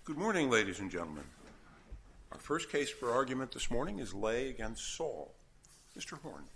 Good morning, ladies and gentlemen. Our first case for argument this morning is Lay v. Saul. Mr. Horn.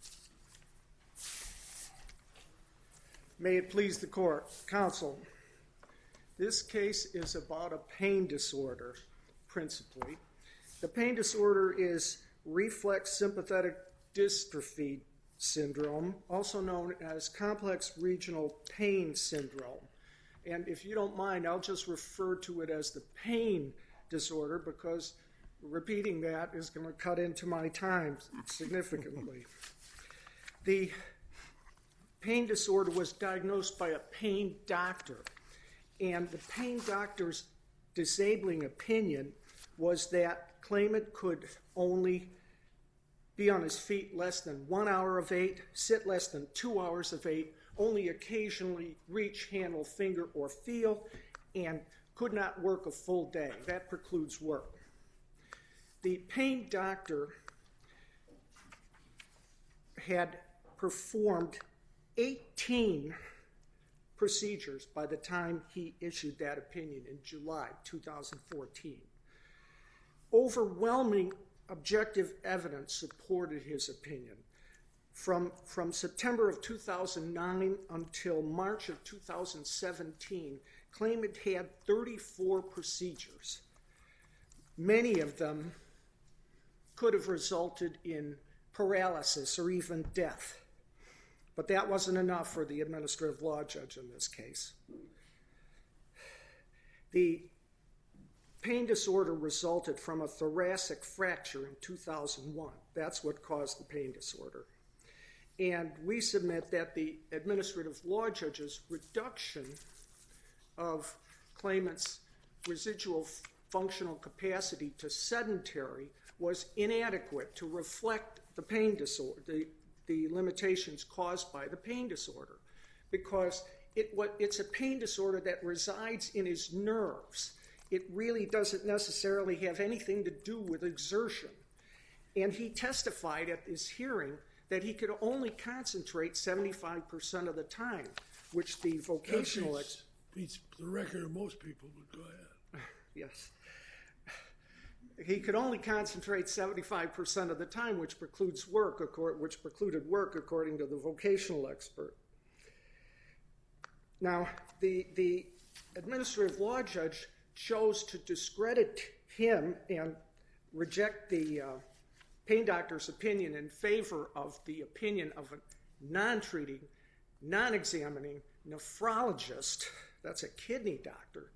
May it please the court. Counsel, this case is about a pain disorder, principally. The pain disorder is reflex sympathetic dystrophy syndrome, also known as complex regional pain syndrome. And if you don't mind, I'll just refer to it as the pain disorder because repeating that is going to cut into my time significantly. The pain disorder was diagnosed by a pain doctor, and the pain doctor's disabling opinion was that claimant could only be on his feet less than 1 hour of 8, sit less than 2 hours of 8, only occasionally reach, handle, finger, or feel, and could not work a full day. That precludes work. The pain doctor had performed 18 procedures by the time he issued that opinion in July 2014. Overwhelming objective evidence supported his opinion. From September of 2009 until March of 2017, claimant had 34 procedures. Many of them could have resulted in paralysis or even death. But that wasn't enough for the administrative law judge in this case. The pain disorder resulted from a thoracic fracture in 2001. That's what caused the pain disorder. And we submit that the administrative law judge's reduction of claimant's residual functional capacity to sedentary was inadequate to reflect the pain disorder, the limitations caused by the pain disorder, because it's a pain disorder that resides in his nerves. It really doesn't necessarily have anything to do with exertion. And he testified at his hearing that he could only concentrate 75% of the time, which the vocational... beats the record of most people, but go ahead. Yes. He could only concentrate 75% of the time, which precluded work according to the vocational expert. Now, the administrative law judge chose to discredit him and reject the pain doctor's opinion in favor of the opinion of a non-treating, non-examining nephrologist, that's a kidney doctor,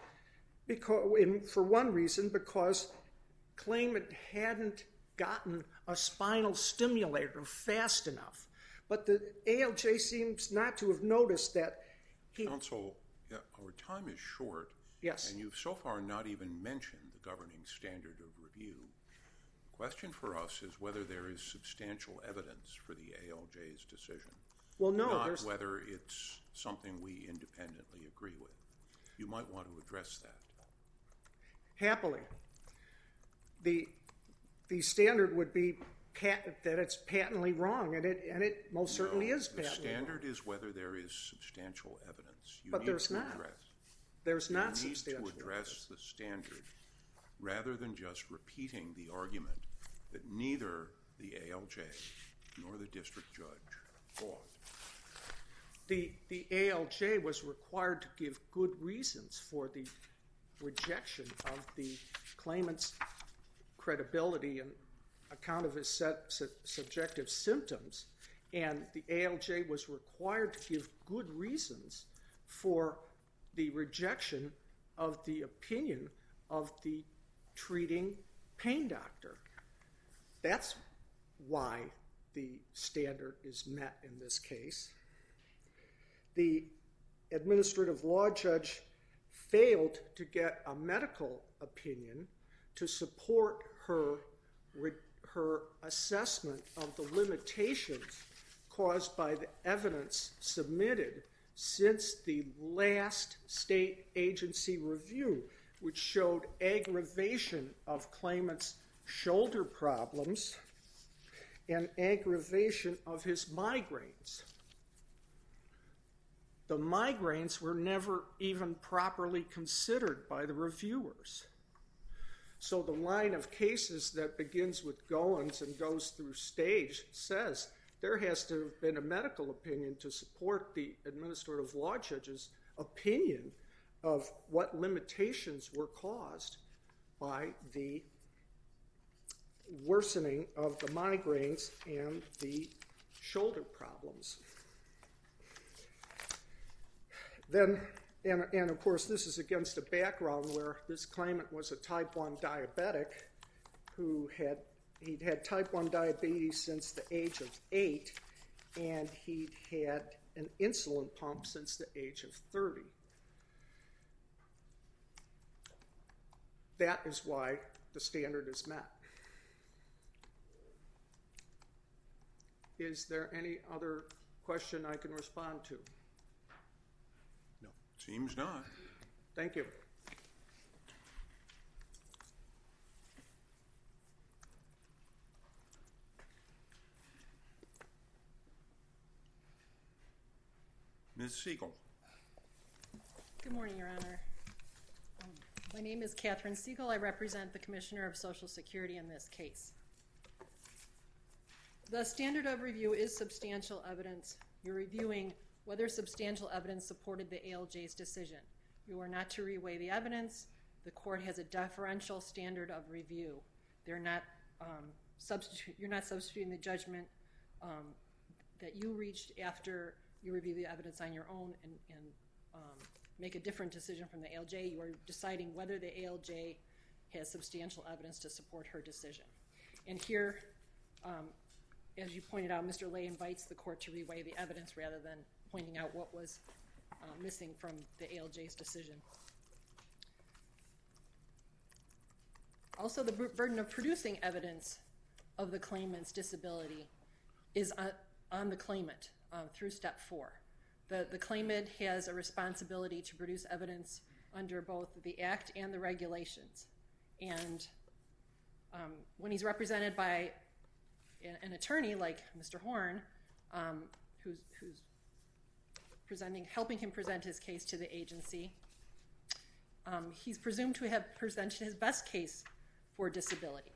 for one reason, because claimant hadn't gotten a spinal stimulator fast enough. But the ALJ seems not to have noticed that he... Counsel, our time is short. Yes. And you've so far not even mentioned the governing standard of review. The question for us is whether there is substantial evidence for the ALJ's decision. Well, no. Not whether it's something we independently agree with. You might want to address that. Happily. The standard would be that it's patently wrong, and it most certainly is patently wrong. The standard is whether there is substantial evidence. But there's not. There's not substantial evidence. You need to address the standard rather than just repeating the argument that neither the ALJ nor the district judge fought. The ALJ was required to give good reasons for the rejection of the claimant's credibility and account of his subjective symptoms, and the ALJ was required to give good reasons for the rejection of the opinion of the treating pain doctor. That's why the standard is met in this case. The administrative law judge failed to get a medical opinion to support her assessment of the limitations caused by the evidence submitted since the last state agency review, which showed aggravation of claimant's shoulder problems and aggravation of his migraines. The migraines were never even properly considered by the reviewers. So the line of cases that begins with Goins and goes through Stage says there has to have been a medical opinion to support the administrative law judge's opinion of what limitations were caused by the worsening of the migraines and the shoulder problems. Then, and of course, this is against a background where this claimant was a type 1 diabetic who he'd had type 1 diabetes since the age of 8, and he'd had an insulin pump since the age of 30. That is why the standard is met. Is there any other question I can respond to? No, seems not. Thank you. Ms. Siegel. Good morning, Your Honor. My name is Catherine Siegel. I represent the Commissioner of Social Security in this case. The standard of review is substantial evidence. You're reviewing whether substantial evidence supported the ALJ's decision. You are not to reweigh the evidence. The court has a deferential standard of review. You're not substituting the judgment that you reached after you review the evidence on your own and make a different decision from the ALJ. You are deciding whether the ALJ has substantial evidence to support her decision. And here, as you pointed out, Mr. Lay invites the court to reweigh the evidence rather than pointing out what was missing from the ALJ's decision. Also, the burden of producing evidence of the claimant's disability is on the claimant through step 4. The claimant has a responsibility to produce evidence under both the Act and the regulations. And when he's represented by an attorney like Mr. Horn, who's helping him present his case to the agency, he's presumed to have presented his best case for disability.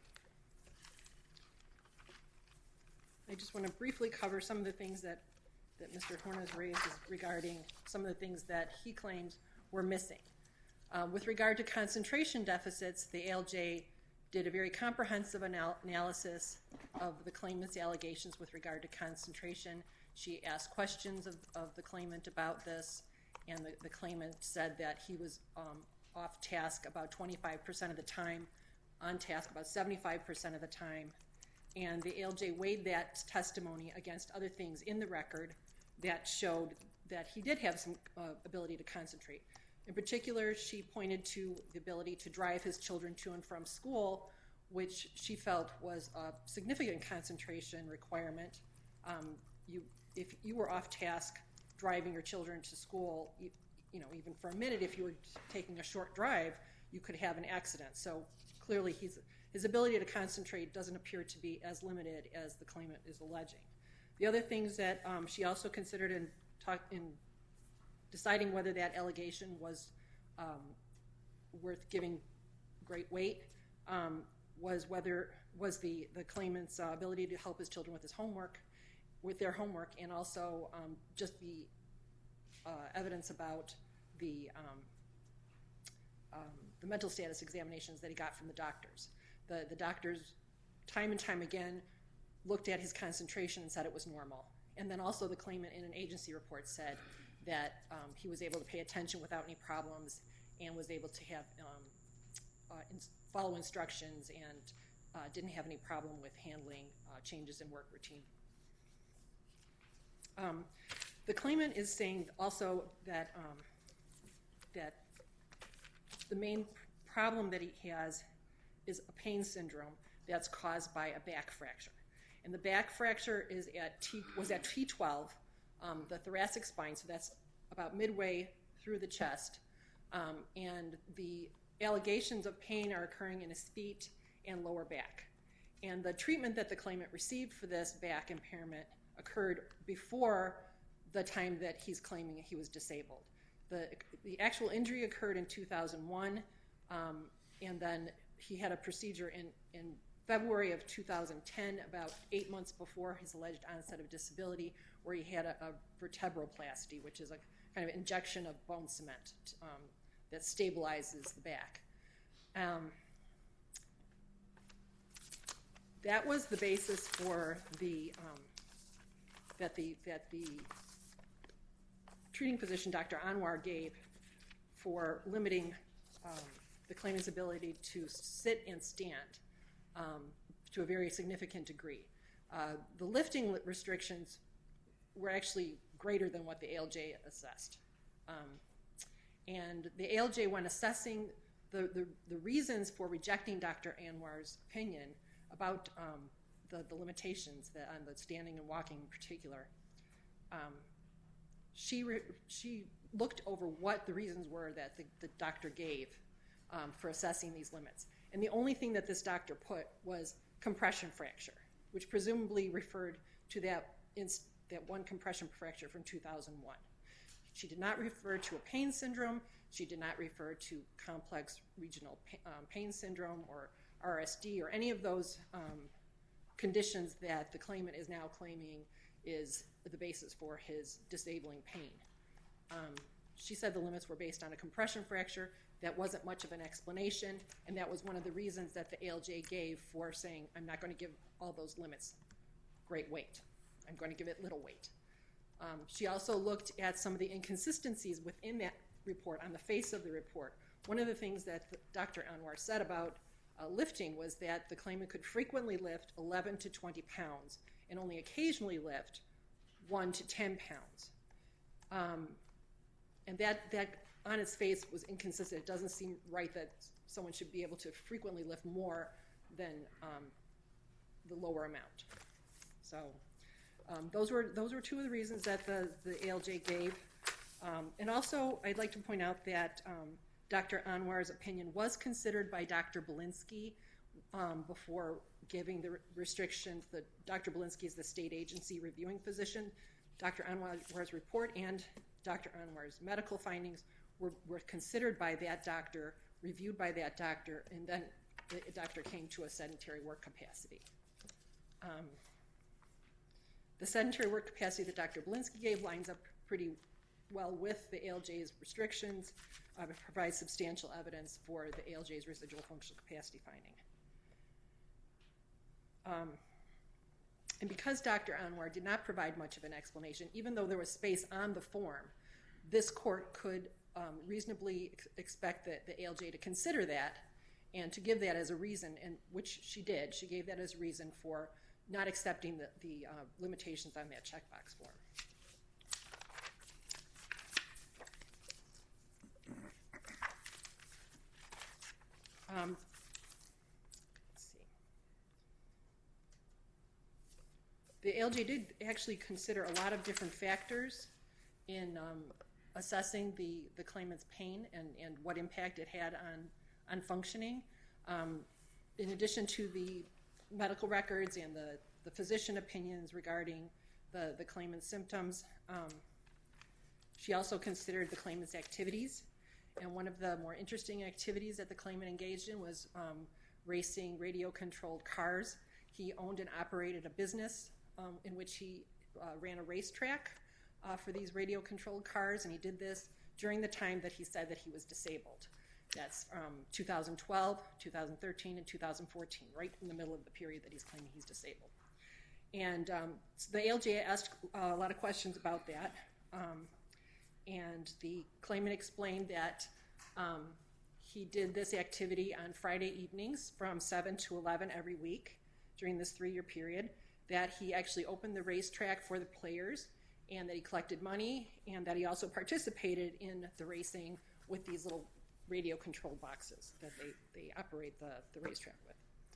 I just want to briefly cover some of the things that Mr. Horn has raised regarding some of the things that he claims were missing. With regard to concentration deficits, the ALJ did a very comprehensive analysis of the claimant's allegations with regard to concentration. She asked questions of the claimant about this, and the claimant said that he was off task about 25% of the time, on task about 75% of the time, and the ALJ weighed that testimony against other things in the record that showed that he did have some ability to concentrate. In particular, she pointed to the ability to drive his children to and from school, which she felt was a significant concentration requirement. If you were off task driving your children to school, even for a minute, if you were taking a short drive, you could have an accident. So clearly his ability to concentrate doesn't appear to be as limited as the claimant is alleging. The other things that she also considered in deciding whether that allegation was worth giving great weight was the claimant's ability to help his children with their homework, and also just the evidence about the mental status examinations that he got from the doctors. The doctors, time and time again, looked at his concentration and said it was normal. And then also the claimant in an agency report said that he was able to pay attention without any problems and was able to have follow instructions and didn't have any problem with handling changes in work routine. The claimant is saying also that the main problem that he has is a pain syndrome that's caused by a back fracture. And the back fracture was at T12, the thoracic spine, so that's about midway through the chest. And the allegations of pain are occurring in his feet and lower back. And the treatment that the claimant received for this back impairment occurred before the time that he's claiming he was disabled. The actual injury occurred in 2001, and then he had a procedure in February of 2010, about 8 months before his alleged onset of disability, where he had a vertebroplasty, which is a kind of injection of bone cement that stabilizes the back. That was the basis for that the treating physician, Dr. Anwar, gave for limiting the claimant's ability to sit and stand to a very significant degree. The lifting restrictions were actually greater than what the ALJ assessed. And the ALJ, when assessing the reasons for rejecting Dr. Anwar's opinion about the limitations on the standing and walking in particular, she looked over what the reasons were that the doctor gave for assessing these limits. And the only thing that this doctor put was compression fracture, which presumably referred to that one compression fracture from 2001. She did not refer to a pain syndrome. She did not refer to complex regional pain syndrome or RSD or any of those conditions that the claimant is now claiming is the basis for his disabling pain. She said the limits were based on a compression fracture. That wasn't much of an explanation, and that was one of the reasons that the ALJ gave for saying, I'm not going to give all those limits great weight. I'm going to give it little weight. She also looked at some of the inconsistencies within that report, on the face of the report. One of the things that Dr. Anwar said about lifting was that the claimant could frequently lift 11 to 20 pounds and only occasionally lift 1 to 10 pounds. And that on its face was inconsistent. It doesn't seem right that someone should be able to frequently lift more than the lower amount. So those were two of the reasons that the ALJ gave. And also, I'd like to point out that Dr. Anwar's opinion was considered by Dr. Belinsky before giving the restrictions. Dr. Belinsky is the state agency reviewing physician. Dr. Anwar's report and Dr. Anwar's medical findings were considered by that doctor, reviewed by that doctor, and then the doctor came to a sedentary work capacity. The sedentary work capacity that Dr. Belinsky gave lines up pretty well with the ALJ's restrictions. It provides substantial evidence for the ALJ's residual functional capacity finding. And because Dr. Anwar did not provide much of an explanation, even though there was space on the form, this court could reasonably expect the ALJ to consider that and to give that as a reason, and which she did. She gave that as a reason for not accepting the limitations on that checkbox form. Let's see. The ALJ did actually consider a lot of different factors in assessing the claimant's pain and what impact it had on functioning. In addition to the medical records and the physician opinions regarding the claimant's symptoms, she also considered the claimant's activities. And one of the more interesting activities that the claimant engaged in was racing radio-controlled cars. He owned and operated a business in which he ran a racetrack for these radio-controlled cars, and he did this during the time that he said that he was disabled. That's 2012, 2013, and 2014, right in the middle of the period that he's claiming he's disabled. And so the ALJ asked a lot of questions about that, and the claimant explained that he did this activity on Friday evenings from 7 to 11 every week during this 3-year period, that he actually opened the racetrack for the players, and that he collected money, and that he also participated in the racing with these little radio-controlled boxes that they operate the racetrack with.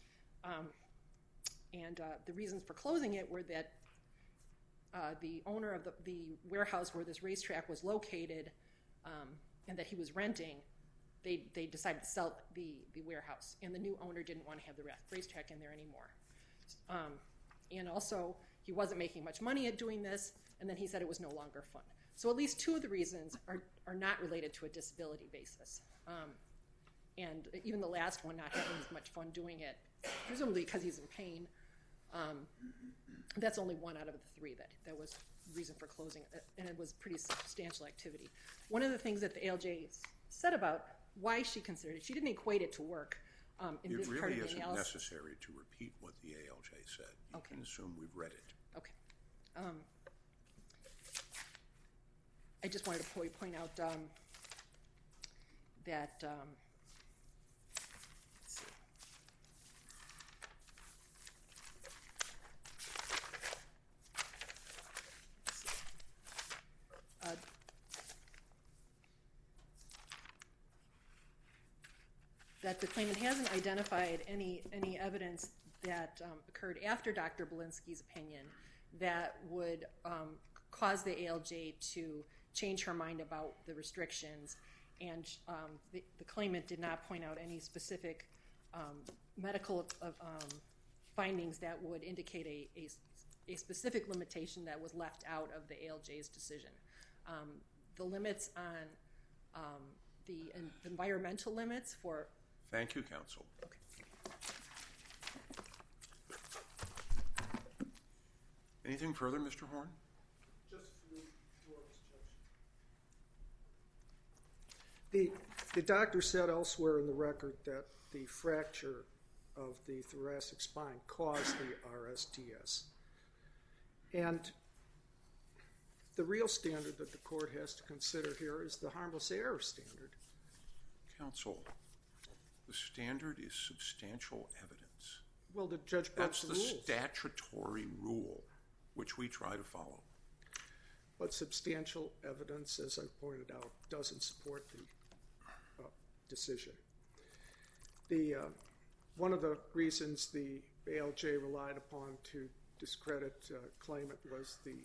And the reasons for closing it were that the owner of the warehouse where this racetrack was located and that he was renting, they decided to sell the warehouse, and the new owner didn't want to have the racetrack in there anymore. And also, he wasn't making much money at doing this, and then he said it was no longer fun. So at least 2 of the reasons are not related to a disability basis. And even the last one, not having as much fun doing it, presumably because he's in pain, that's only 1 out of the 3 that was reason for closing, and it was pretty substantial activity. One of the things that the ALJ said about why she considered it, she didn't equate it to work in this part of the analysis. It really isn't necessary to repeat what the ALJ said. You can assume we've read it. Okay. I just wanted to point out that let's see. That the claimant hasn't identified any evidence that occurred after Dr. Belinsky's opinion that would cause the ALJ to change her mind about the restrictions, and the claimant did not point out any specific medical findings that would indicate a specific limitation that was left out of the ALJ's decision. The limits on the environmental limits for... Thank you, counsel. Okay. Anything further, Mr. Horn? Just a few words, Judge. The doctor said elsewhere in the record that the fracture of the thoracic spine caused the RSDS. And the real standard that the court has to consider here is the harmless error standard. Counsel, the standard is substantial evidence. Well, the judge broke the rules. That's the statutory rule, which we try to follow. But substantial evidence, as I pointed out, doesn't support the decision. One of the reasons the ALJ relied upon to discredit claimant was the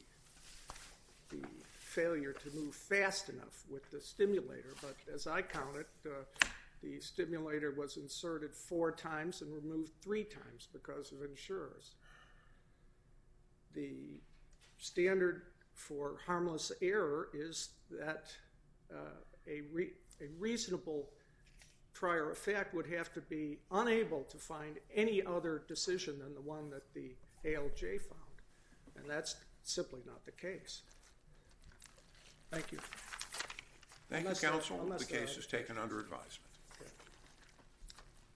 failure to move fast enough with the stimulator. But as I counted, the stimulator was inserted 4 times and removed 3 times because of insurers. The standard for harmless error is that a reasonable trier of fact would have to be unable to find any other decision than the one that the ALJ found. And that's simply not the case. Thank you. Thank you, counsel. The case is taken under advisement.